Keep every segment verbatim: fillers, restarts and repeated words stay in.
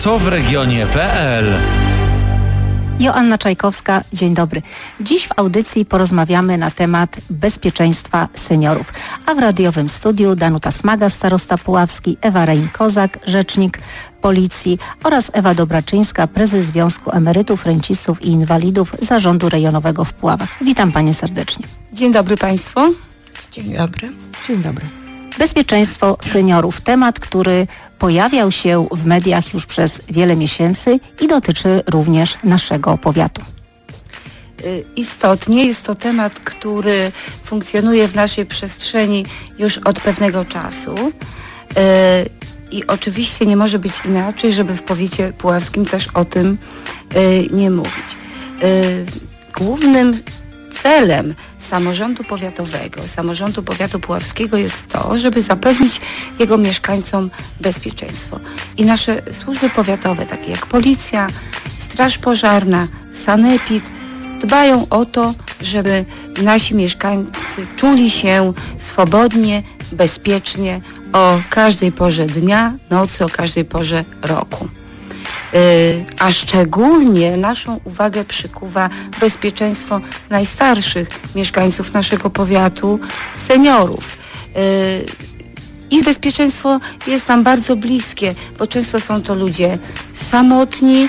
co w regionie kropka pe el. Joanna Czajkowska, dzień dobry. Dziś w audycji porozmawiamy na temat bezpieczeństwa seniorów. A w radiowym studiu Danuta Smaga, starosta puławski, Ewa Rein-Kozak, rzecznik Policji oraz Ewa Dobraczyńska, prezes Związku Emerytów, Rencistów i Inwalidów Zarządu Rejonowego w Puławach. Witam Panie serdecznie. Dzień dobry Państwu. Dzień dobry. Dzień dobry. Bezpieczeństwo seniorów. Temat, który pojawiał się w mediach już przez wiele miesięcy i dotyczy również naszego powiatu. Istotnie jest to temat, który funkcjonuje w naszej przestrzeni już od pewnego czasu. I oczywiście nie może być inaczej, żeby w powiecie puławskim też o tym nie mówić. Głównym celem samorządu powiatowego, samorządu powiatu puławskiego jest to, żeby zapewnić jego mieszkańcom bezpieczeństwo. I nasze służby powiatowe, takie jak Policja, Straż Pożarna, Sanepid, dbają o to, żeby nasi mieszkańcy czuli się swobodnie, bezpiecznie o każdej porze dnia, nocy, o każdej porze roku. A szczególnie naszą uwagę przykuwa bezpieczeństwo najstarszych mieszkańców naszego powiatu, seniorów. Ich bezpieczeństwo jest nam bardzo bliskie, bo często są to ludzie samotni,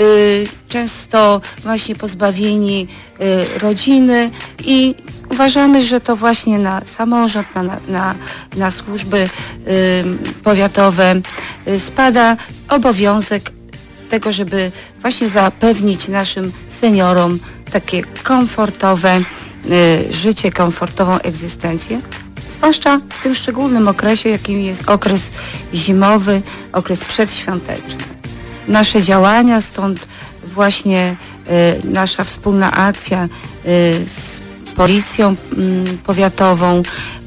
często właśnie pozbawieni rodziny i uważamy, że to właśnie na samorząd, na, na, na służby powiatowe spada obowiązek tego, żeby właśnie zapewnić naszym seniorom takie komfortowe y, życie, komfortową egzystencję, zwłaszcza w tym szczególnym okresie, jakim jest okres zimowy, okres przedświąteczny. Nasze działania, stąd właśnie y, nasza wspólna akcja y, z Policją y, Powiatową y,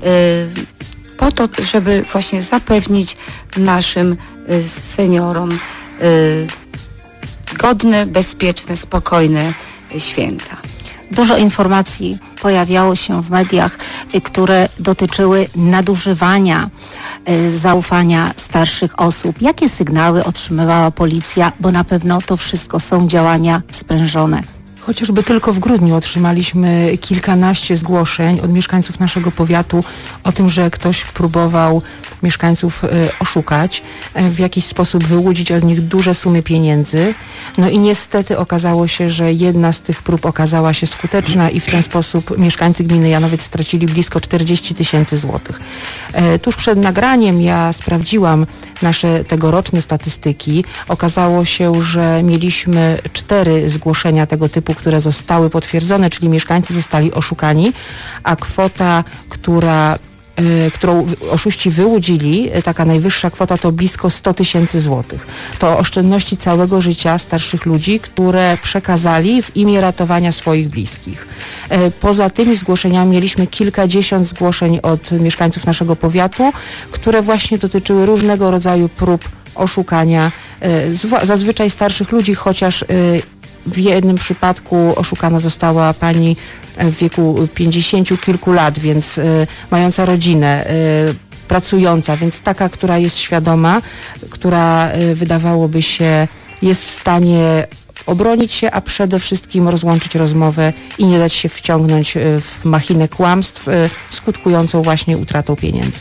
po to, żeby właśnie zapewnić naszym y, seniorom y, godne, bezpieczne, spokojne święta. Dużo informacji pojawiało się w mediach, które dotyczyły nadużywania zaufania starszych osób. Jakie sygnały otrzymywała policja, bo na pewno to wszystko są działania sprężone? Chociażby tylko w grudniu otrzymaliśmy kilkanaście zgłoszeń od mieszkańców naszego powiatu o tym, że ktoś próbował mieszkańców y, oszukać, y, w jakiś sposób wyłudzić od nich duże sumy pieniędzy. No i niestety okazało się, że jedna z tych prób okazała się skuteczna i w ten sposób mieszkańcy gminy Janowiec stracili blisko czterdzieści tysięcy złotych. Y, tuż przed nagraniem ja sprawdziłam nasze tegoroczne statystyki. Okazało się, że mieliśmy cztery zgłoszenia tego typu, które zostały potwierdzone, czyli mieszkańcy zostali oszukani, a kwota, która którą oszuści wyłudzili, taka najwyższa kwota to blisko sto tysięcy złotych. To oszczędności całego życia starszych ludzi, które przekazali w imię ratowania swoich bliskich. Poza tymi zgłoszeniami mieliśmy kilkadziesiąt zgłoszeń od mieszkańców naszego powiatu, które właśnie dotyczyły różnego rodzaju prób oszukania zazwyczaj starszych ludzi, chociaż w jednym przypadku oszukana została pani w wieku pięćdziesięciu kilku lat, więc y, mająca rodzinę, y, pracująca, więc taka, która jest świadoma, która y, wydawałoby się jest w stanie obronić się, a przede wszystkim rozłączyć rozmowę i nie dać się wciągnąć y, w machinę kłamstw y, skutkującą właśnie utratą pieniędzy.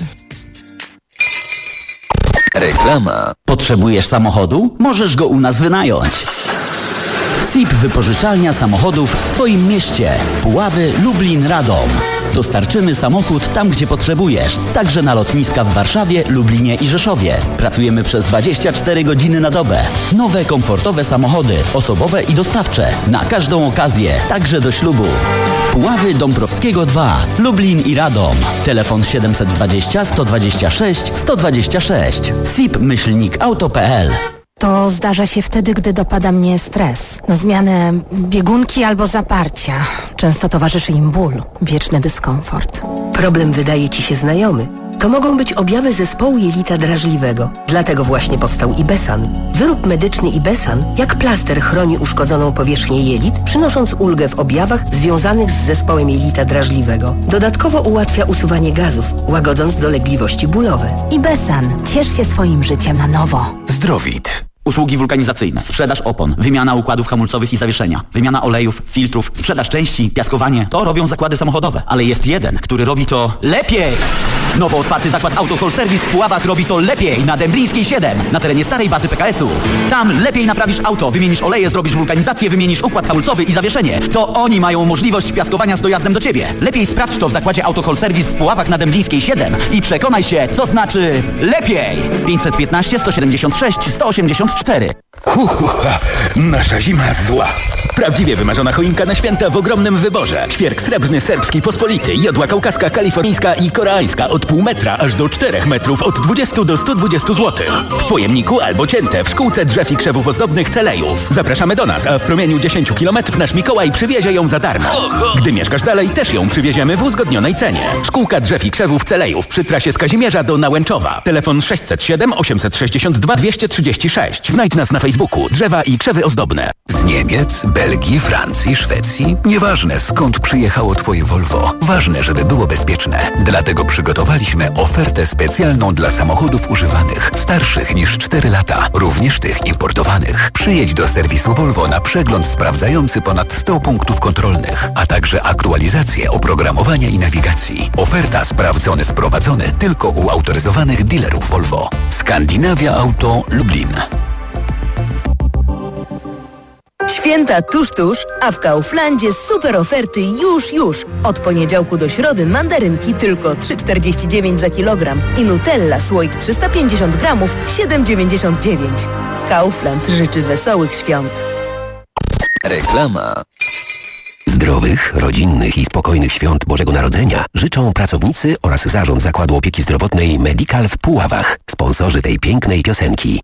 Reklama. Potrzebujesz samochodu? Możesz go u nas wynająć. S I P Wypożyczalnia Samochodów w Twoim mieście. Puławy, Lublin, Radom. Dostarczymy samochód tam, gdzie potrzebujesz. Także na lotniska w Warszawie, Lublinie i Rzeszowie. Pracujemy przez dwadzieścia cztery godziny na dobę. Nowe, komfortowe samochody, osobowe i dostawcze. Na każdą okazję, także do ślubu. Puławy Dąbrowskiego dwa, Lublin i Radom. Telefon siedemset dwadzieścia, sto dwadzieścia sześć, sto dwadzieścia sześć. S I P myślnik auto kropka pe el. To zdarza się wtedy, gdy dopada mnie stres. Na zmianę biegunki albo zaparcia. Często towarzyszy im ból, wieczny dyskomfort. Problem wydaje Ci się znajomy. To mogą być objawy zespołu jelita drażliwego. Dlatego właśnie powstał Ibesan. Wyrób medyczny Ibesan jak plaster chroni uszkodzoną powierzchnię jelit, przynosząc ulgę w objawach związanych z zespołem jelita drażliwego. Dodatkowo ułatwia usuwanie gazów, łagodząc dolegliwości bólowe. Ibesan. Ciesz się swoim życiem na nowo. Zdrowit. Usługi wulkanizacyjne, sprzedaż opon, wymiana układów hamulcowych i zawieszenia, wymiana olejów, filtrów, sprzedaż części, piaskowanie. To robią zakłady samochodowe, ale jest jeden, który robi to lepiej. Nowo otwarty zakład Auto Whole Service w Puławach robi to lepiej na Dęblińskiej siedem, na terenie starej bazy P K S u. Tam lepiej naprawisz auto, wymienisz oleje, zrobisz wulkanizację, wymienisz układ hamulcowy i zawieszenie. To oni mają możliwość piaskowania z dojazdem do Ciebie. Lepiej sprawdź to w zakładzie Auto Whole Service w Puławach na Dęblińskiej siedem i przekonaj się, co znaczy lepiej. pięćset piętnaście, sto siedemdziesiąt sześć, sto osiemdziesiąt cztery. Uhuha, nasza zima zła. Prawdziwie wymarzona choinka na święta w ogromnym wyborze. Ćwierk srebrny, serbski, pospolity, jodła kaukaska, kalifornijska i koreańska od pół metra aż do czterech metrów od dwudziestu do stu dwudziestu złotych. W pojemniku albo cięte w szkółce drzew i krzewów ozdobnych Celejów. Zapraszamy do nas, a w promieniu dziesięciu kilometrów nasz Mikołaj przywiezie ją za darmo. Gdy mieszkasz dalej, też ją przywieziemy w uzgodnionej cenie. Szkółka drzew i krzewów Celejów przy trasie z Kazimierza do Nałęczowa. Telefon sześćset siedem, osiemset sześćdziesiąt dwa, dwieście trzydzieści sześć. Znajdź nas na Facebooku. Drzewa i krzewy ozdobne. Z Niemiec, Belgii, Francji, Szwecji. Nieważne skąd przyjechało Twoje Volvo. Ważne, żeby było bezpieczne. Dlatego przygotowaliśmy ofertę specjalną dla samochodów używanych, starszych niż cztery lata, również tych importowanych. Przyjedź do serwisu Volvo na przegląd sprawdzający ponad sto punktów kontrolnych, a także aktualizację oprogramowania i nawigacji. Oferta sprawdzone, sprowadzone tylko u autoryzowanych dealerów Volvo. Skandynawia Auto Lublin. Święta tuż, tuż, a w Kauflandzie super oferty już, już. Od poniedziałku do środy mandarynki tylko trzy czterdzieści dziewięć za kilogram i Nutella słoik trzysta pięćdziesiąt gramów siedem dziewięćdziesiąt dziewięć. Kaufland życzy wesołych świąt. Reklama. Zdrowych, rodzinnych i spokojnych świąt Bożego Narodzenia życzą pracownicy oraz zarząd Zakładu Opieki Zdrowotnej Medical w Puławach, sponsorzy tej pięknej piosenki.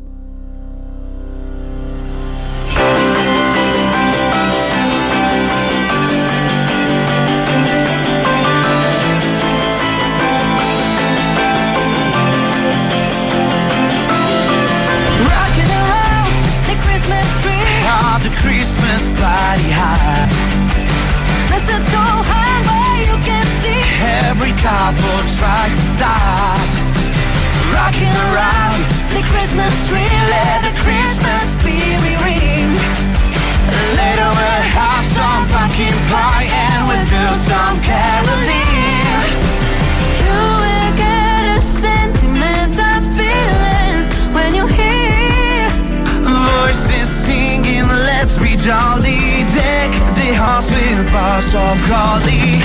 The Christmas party high. Mistletoe high where you can see every couple tries to stop. Rocking around the Christmas tree, let the Christmas spirit ring. Later we'll have some pumpkin pie and we'll do some caroling. You will get a sentimental feeling when you hear voices singing, let's be jolly. Deck the halls with bars of holly.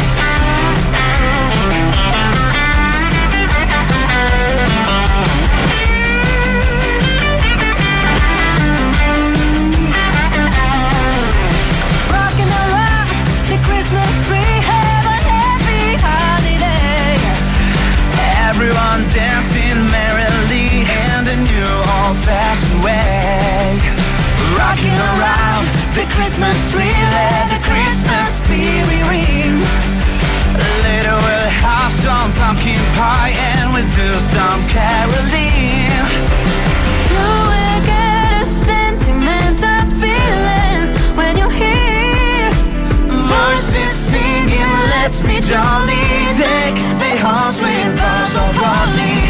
Rocking around the Christmas tree, have a happy holiday. Everyone dancing merrily in the new old-fashioned way. Rocking around the Christmas tree, let the Christmas spirit ring. Later we'll have some pumpkin pie and we'll do some caroling. You will get a sentimental feeling when you hear voices singing, let's be jolly. Deck the halls with bars of holly.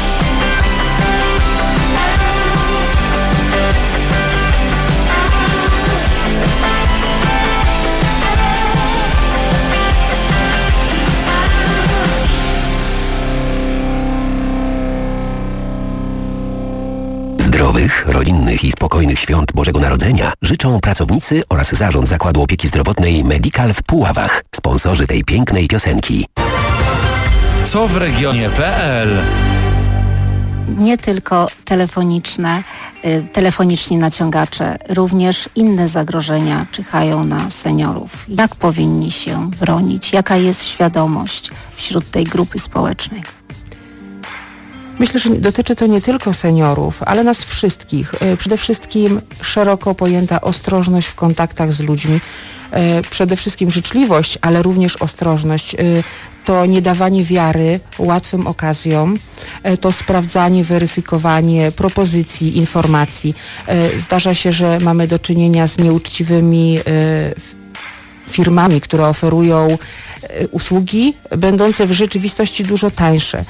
Zdrowych, rodzinnych i spokojnych świąt Bożego Narodzenia życzą pracownicy oraz zarząd Zakładu Opieki Zdrowotnej Medical w Puławach, sponsorzy tej pięknej piosenki. Co w regionie kropka pe el? Nie tylko telefoniczne, y, telefoniczni naciągacze, również inne zagrożenia czyhają na seniorów. Jak powinni się bronić? Jaka jest świadomość wśród tej grupy społecznej? Myślę, że dotyczy to nie tylko seniorów, ale nas wszystkich. Przede wszystkim szeroko pojęta ostrożność w kontaktach z ludźmi. Przede wszystkim życzliwość, ale również ostrożność. To nie dawanie wiary łatwym okazjom, to sprawdzanie, weryfikowanie propozycji, informacji. Zdarza się, że mamy do czynienia z nieuczciwymi firmami, które oferują usługi będące w rzeczywistości dużo tańsze.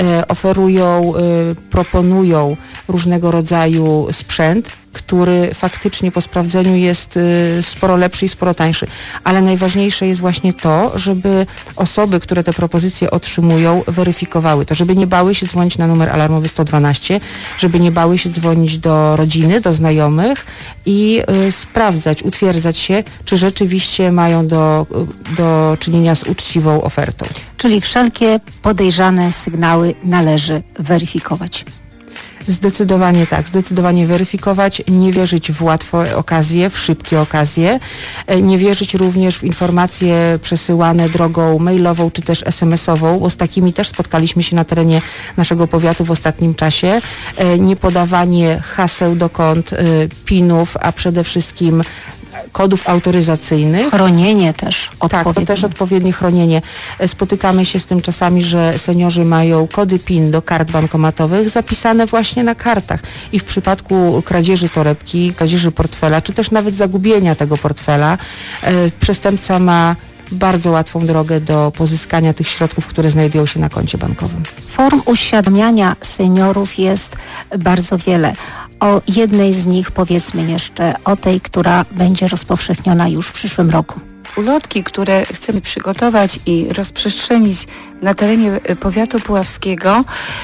Oferują, proponują różnego rodzaju sprzęt, który faktycznie po sprawdzeniu jest sporo lepszy i sporo tańszy. Ale najważniejsze jest właśnie to, żeby osoby, które te propozycje otrzymują, weryfikowały to, żeby nie bały się dzwonić na numer alarmowy sto dwanaście, żeby nie bały się dzwonić do rodziny, do znajomych i y, sprawdzać, utwierdzać się, czy rzeczywiście mają do, do czynienia z uczciwą ofertą. Czyli wszelkie podejrzane sygnały należy weryfikować. Zdecydowanie tak, zdecydowanie weryfikować, nie wierzyć w łatwe okazje, w szybkie okazje, nie wierzyć również w informacje przesyłane drogą mailową czy też es em esową, bo z takimi też spotkaliśmy się na terenie naszego powiatu w ostatnim czasie. Nie podawanie haseł do kont, pinów, a przede wszystkim kodów autoryzacyjnych. Chronienie też odpowiednie. Tak, to też odpowiednie chronienie. Spotykamy się z tym czasami, że seniorzy mają kody PIN do kart bankomatowych zapisane właśnie na kartach i w przypadku kradzieży torebki, kradzieży portfela, czy też nawet zagubienia tego portfela, e, przestępca ma bardzo łatwą drogę do pozyskania tych środków, które znajdują się na koncie bankowym. Form uświadamiania seniorów jest bardzo wiele. O jednej z nich powiedzmy jeszcze, o tej, która będzie rozpowszechniona już w przyszłym roku. Ulotki, które chcemy przygotować i rozprzestrzenić na terenie powiatu puławskiego,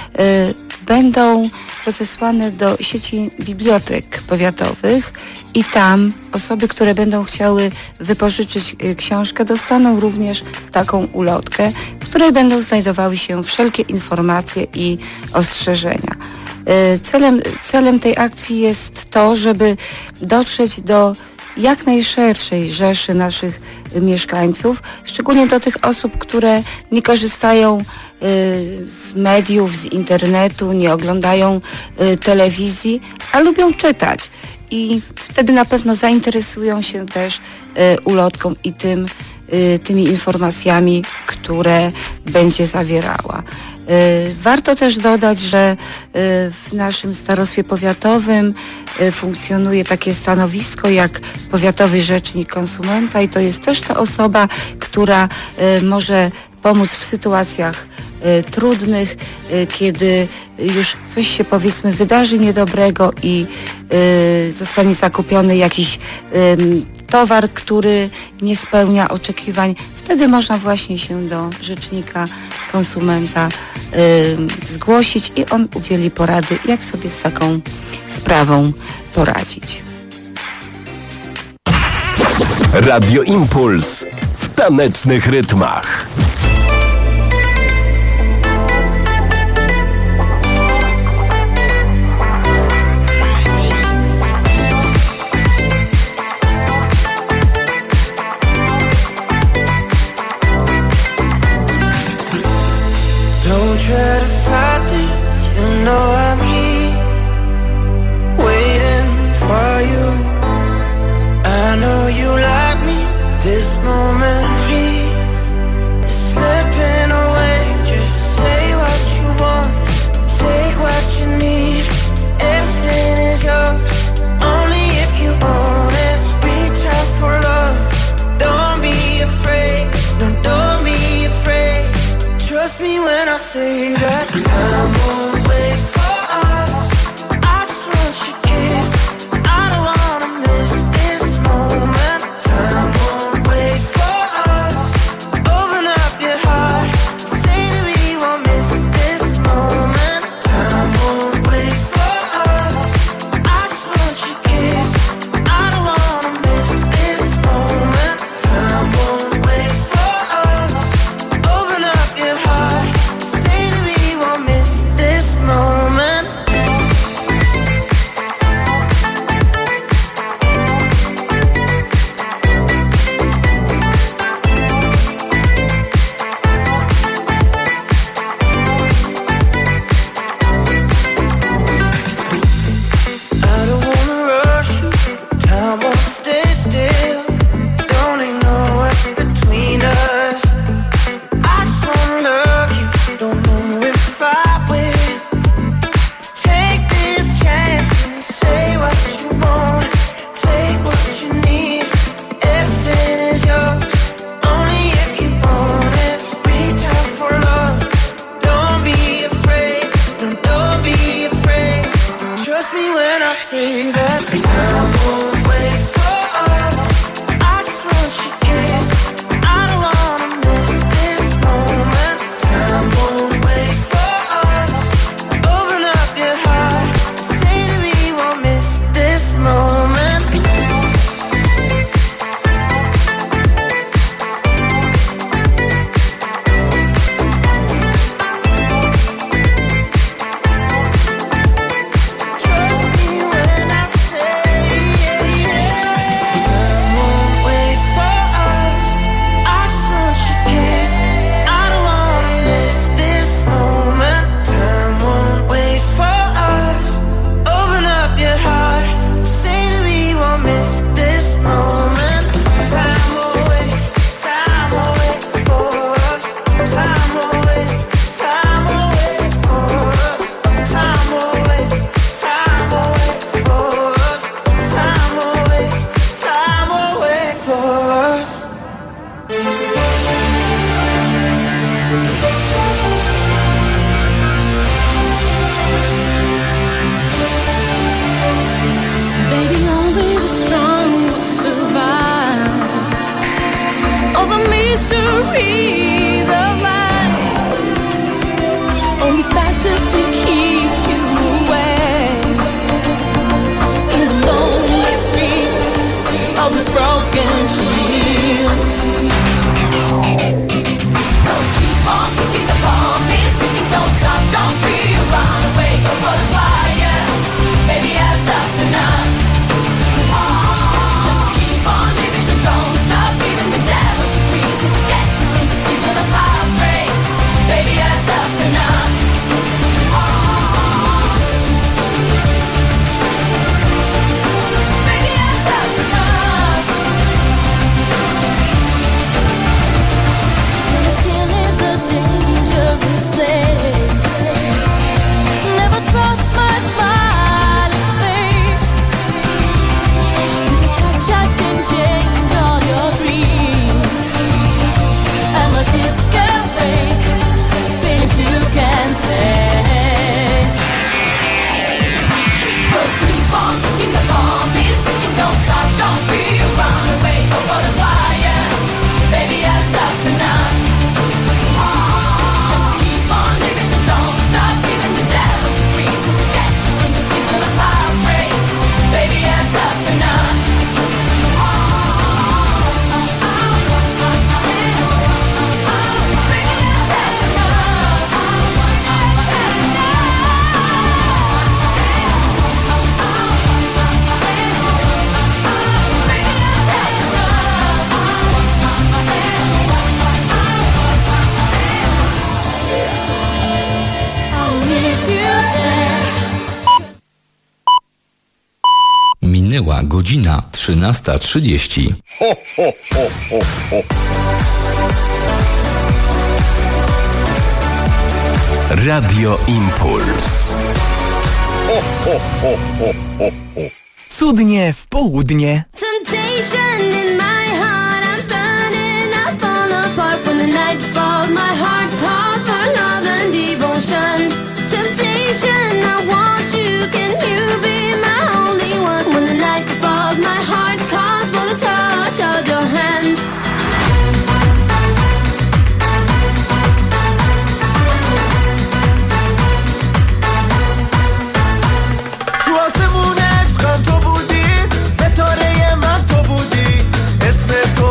y, będą rozesłane do sieci bibliotek powiatowych i tam osoby, które będą chciały wypożyczyć y, książkę, dostaną również taką ulotkę, w której będą znajdowały się wszelkie informacje i ostrzeżenia. Y, celem, celem tej akcji jest to, żeby dotrzeć do jak najszerszej rzeszy naszych mieszkańców, szczególnie do tych osób, które nie korzystają y, z mediów, z internetu, nie oglądają y, telewizji, a lubią czytać. I wtedy na pewno zainteresują się też y, ulotką i tym, y, tymi informacjami, które będzie zawierała. Warto też dodać, że w naszym starostwie powiatowym funkcjonuje takie stanowisko jak powiatowy rzecznik konsumenta i to jest też ta osoba, która może pomóc w sytuacjach trudnych, kiedy już coś się powiedzmy wydarzy niedobrego i zostanie zakupiony jakiś towar, który nie spełnia oczekiwań. Wtedy można właśnie się do rzecznika konsumenta y, zgłosić i on udzieli porady, jak sobie z taką sprawą poradzić. Radio Impuls w tanecznych rytmach. Don't try to fight this, you know I'm here, waiting for you. I know you like me, this moment here when I say that time won't wait for us. I just want your kiss. I don't wanna miss this moment. Time won't wait for us. Open up your heart. Say that we won't miss this moment. Minęła godzina trzynasta trzydzieści. Ho, ho, ho, ho, ho. Radio Impuls. Ho, ho, ho, ho, ho, ho. Cudnie w południe. Temptation in my heart, I'm burning, I fall apart when the night falls. My heart calls for love and devotion. Temptation, I want you, can you be my only one? When the night falls, my heart calls for the touch of your hands. تو آسمون عشقم تو بودی، ستاره من تو بودی، اسم تو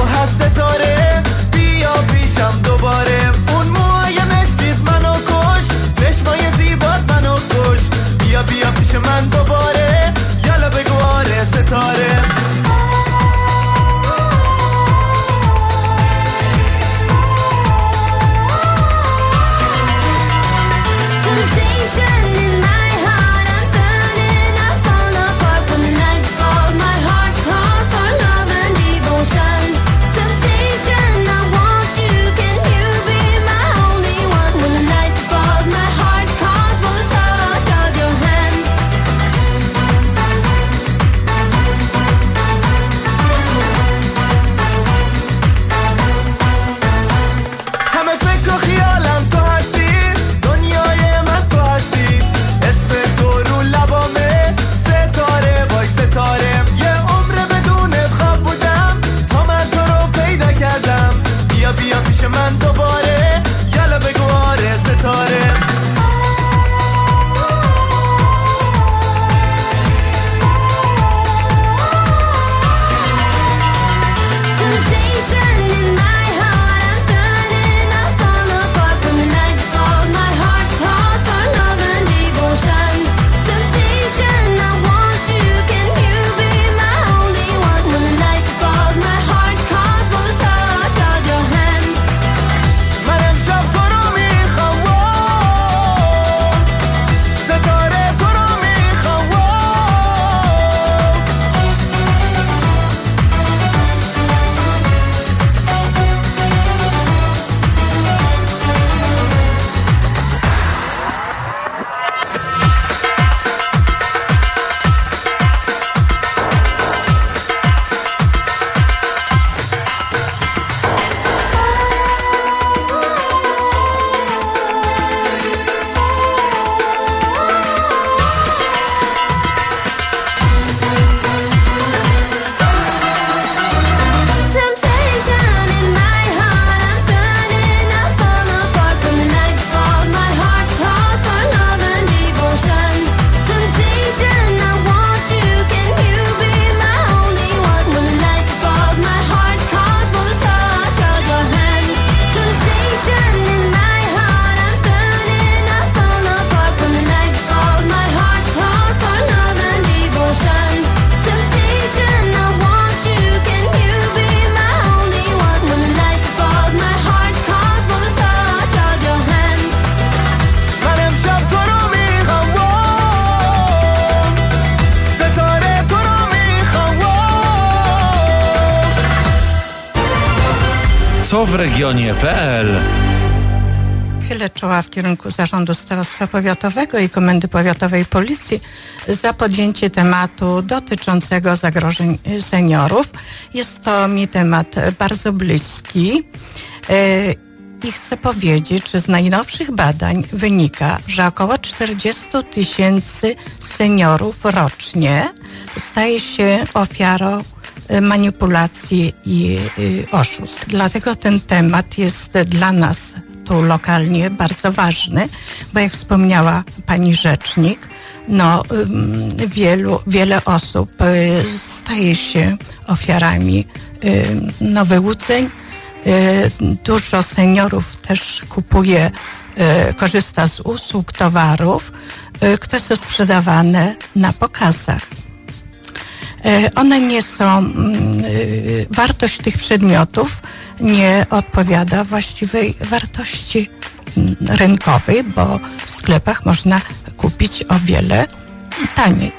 co w regionie kropka pe el. Chylę czoła w kierunku Zarządu Starostwa Powiatowego i Komendy Powiatowej Policji za podjęcie tematu dotyczącego zagrożeń seniorów. Jest to mi temat bardzo bliski i chcę powiedzieć, że z najnowszych badań wynika, że około czterdzieści tysięcy seniorów rocznie staje się ofiarą manipulacji i oszustw. Dlatego ten temat jest dla nas tu lokalnie bardzo ważny, bo jak wspomniała pani rzecznik, no wielu, wiele osób staje się ofiarami no, wyłudzeń. Dużo seniorów też kupuje, korzysta z usług, towarów, które są sprzedawane na pokazach. One nie są, wartość tych przedmiotów nie odpowiada właściwej wartości rynkowej, bo w sklepach można kupić o wiele taniej.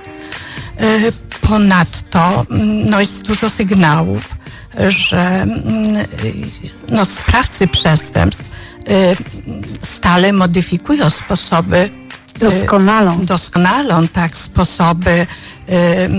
Ponadto no, jest dużo sygnałów, że no, sprawcy przestępstw stale modyfikują sposoby, Doskonalą. Doskonalą, tak, sposoby y,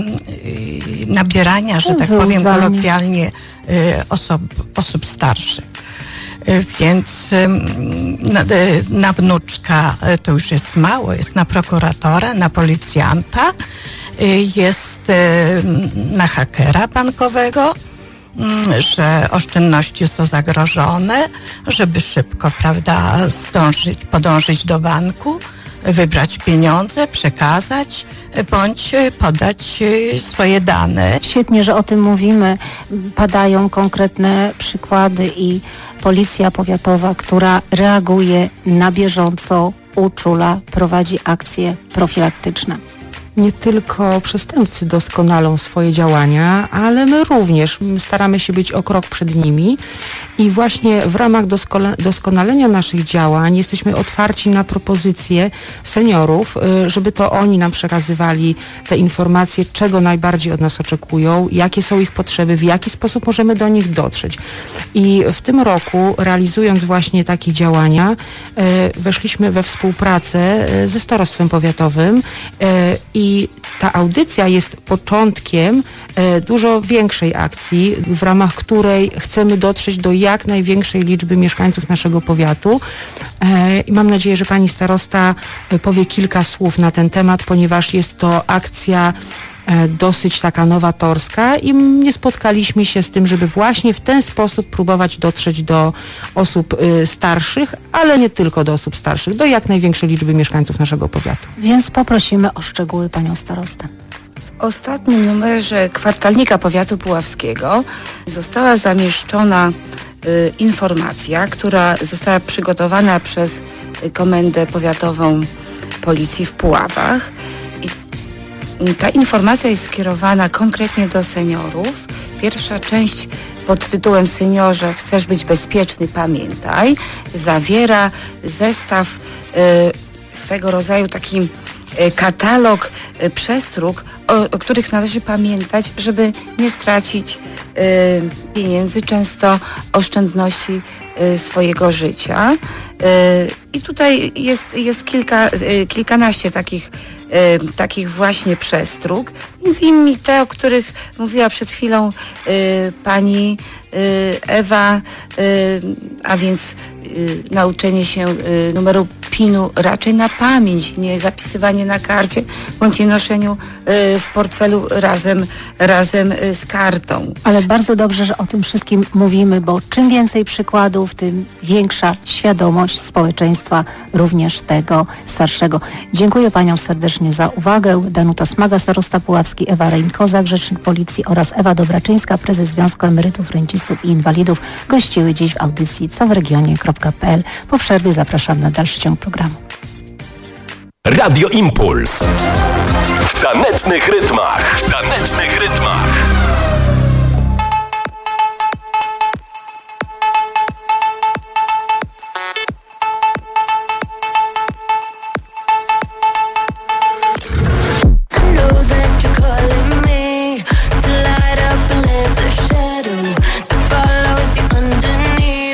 y, nabierania, że tak powiem kolokwialnie, y, osób, osób starszych. Y, więc y, na, y, na wnuczka y, to już jest mało, jest na prokuratora, na policjanta, y, jest y, na hakera bankowego, y, że oszczędności są zagrożone, żeby szybko, prawda, zdążyć, podążyć do banku, wybrać pieniądze, przekazać, bądź podać swoje dane. Świetnie, że o tym mówimy. Padają konkretne przykłady i Policja Powiatowa, która reaguje na bieżąco, uczula, prowadzi akcje profilaktyczne. Nie tylko przestępcy doskonalą swoje działania, ale my również staramy się być o krok przed nimi i właśnie w ramach doskole- doskonalenia naszych działań jesteśmy otwarci na propozycje seniorów, żeby to oni nam przekazywali te informacje, czego najbardziej od nas oczekują, jakie są ich potrzeby, w jaki sposób możemy do nich dotrzeć. I w tym roku, realizując właśnie takie działania, weszliśmy we współpracę ze Starostwem Powiatowym i I ta audycja jest początkiem e, dużo większej akcji, w ramach której chcemy dotrzeć do jak największej liczby mieszkańców naszego powiatu. E, I mam nadzieję, że pani starosta powie kilka słów na ten temat, ponieważ jest to akcja e, dosyć taka nowatorska i nie spotkaliśmy się z tym, żeby właśnie w ten sposób próbować dotrzeć do osób e, starszych, ale nie tylko do osób starszych, do jak największej liczby mieszkańców naszego powiatu. Więc poprosimy o szczegóły panią starostę. W ostatnim numerze kwartalnika Powiatu Puławskiego została zamieszczona y, informacja, która została przygotowana przez y, Komendę Powiatową Policji w Puławach. I ta informacja jest skierowana konkretnie do seniorów. Pierwsza część pod tytułem Seniorze, chcesz być bezpieczny, pamiętaj, zawiera zestaw y, swego rodzaju taki katalog przestróg, o, o których należy pamiętać, żeby nie stracić y, pieniędzy, często oszczędności y, swojego życia. Y, I tutaj jest, jest kilka, y, kilkanaście takich, y, takich właśnie przestróg. Między innymi te, o których mówiła przed chwilą y, pani y, Ewa, y, a więc y, nauczenie się y, numeru pinu raczej na pamięć, nie zapisywanie na karcie, bądź nie noszeniu y, w portfelu razem, razem y, z kartą. Ale bardzo dobrze, że o tym wszystkim mówimy, bo czym więcej przykładów, tym większa świadomość społeczeństwa, również tego starszego. Dziękuję paniom serdecznie za uwagę. Danuta Smaga, starosta puławski, Ewa Rein-Kozak, rzecznik policji oraz Ewa Dobraczyńska, prezes Związku Emerytów, Rencistów i Inwalidów gościły dziś w audycji co w regionie kropka pe el. Po przerwie zapraszam na dalszy ciąg programu. Radio Impuls. W tanecznych rytmach. W tanecznych rytmach. Underneath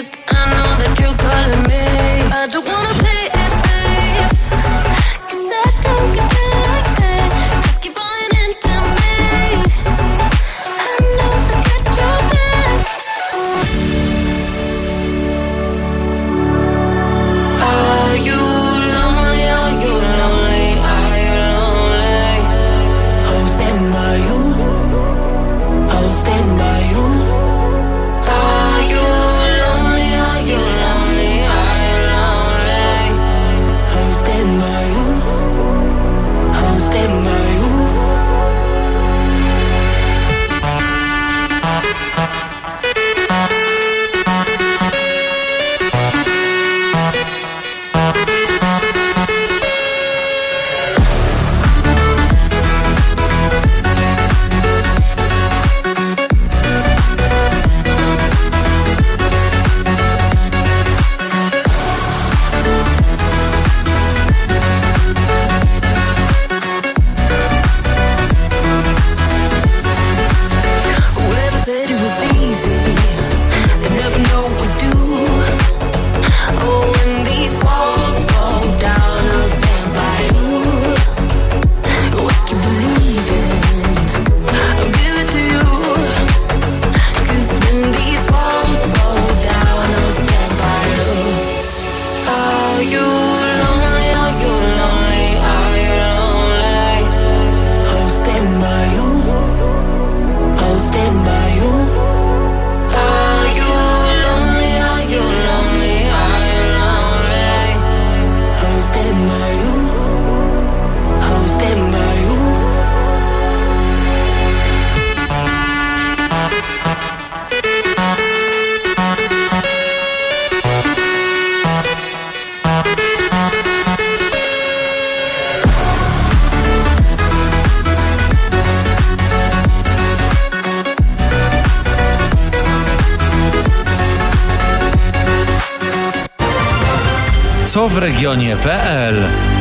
co w regionie kropka pe el.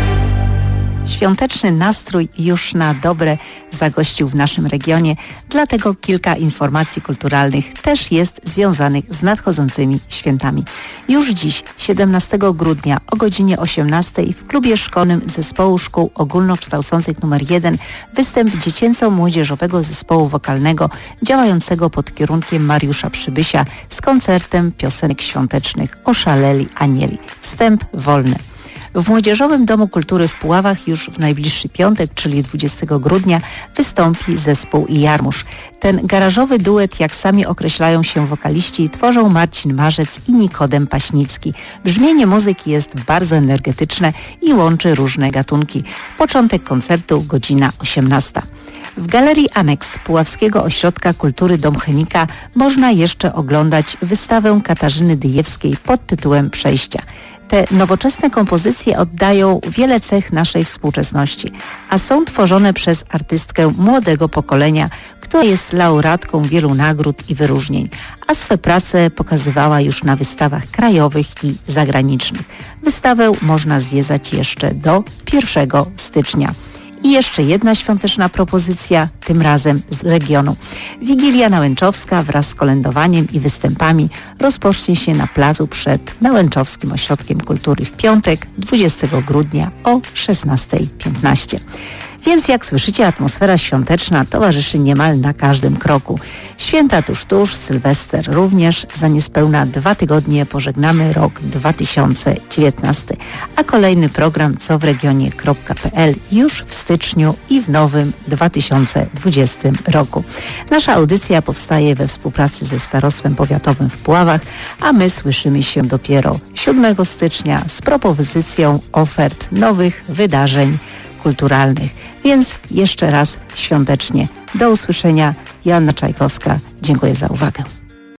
Świąteczny nastrój już na dobre zagościł w naszym regionie, dlatego kilka informacji kulturalnych też jest związanych z nadchodzącymi świętami. Już dziś, siedemnastego grudnia o godzinie osiemnastej w klubie szkolnym Zespołu Szkół Ogólnokształcących numer jeden występ dziecięco-młodzieżowego zespołu wokalnego działającego pod kierunkiem Mariusza Przybysia z koncertem piosenek świątecznych Oszaleli Anieli. Wstęp wolny. W Młodzieżowym Domu Kultury w Puławach już w najbliższy piątek, czyli dwudziestego grudnia, wystąpi zespół Jarmusz. Ten garażowy duet, jak sami określają się wokaliści, tworzą Marcin Marzec i Nikodem Paśnicki. Brzmienie muzyki jest bardzo energetyczne i łączy różne gatunki. Początek koncertu godzina osiemnasta. W Galerii Aneks Puławskiego Ośrodka Kultury Dom Chemika można jeszcze oglądać wystawę Katarzyny Dyjewskiej pod tytułem Przejścia. Te nowoczesne kompozycje oddają wiele cech naszej współczesności, a są tworzone przez artystkę młodego pokolenia, która jest laureatką wielu nagród i wyróżnień, a swe prace pokazywała już na wystawach krajowych i zagranicznych. Wystawę można zwiedzać jeszcze do pierwszego stycznia. I jeszcze jedna świąteczna propozycja, tym razem z regionu. Wigilia Nałęczowska wraz z kolędowaniem i występami rozpocznie się na placu przed Nałęczowskim Ośrodkiem Kultury w piątek, dwudziestego grudnia o szesnastej piętnaście. Więc jak słyszycie, atmosfera świąteczna towarzyszy niemal na każdym kroku. Święta tuż tuż, Sylwester również. Za niespełna dwa tygodnie pożegnamy rok dwa tysiące dziewiętnasty. A kolejny program co w regionie kropka pe el już w styczniu i w nowym dwa tysiące dwudziestym roku. Nasza audycja powstaje we współpracy ze Starostwem Powiatowym w Puławach, a my słyszymy się dopiero siódmego stycznia z propozycją ofert nowych wydarzeń kulturalnych. Więc jeszcze raz świątecznie do usłyszenia. Joanna Czajkowska. Dziękuję za uwagę.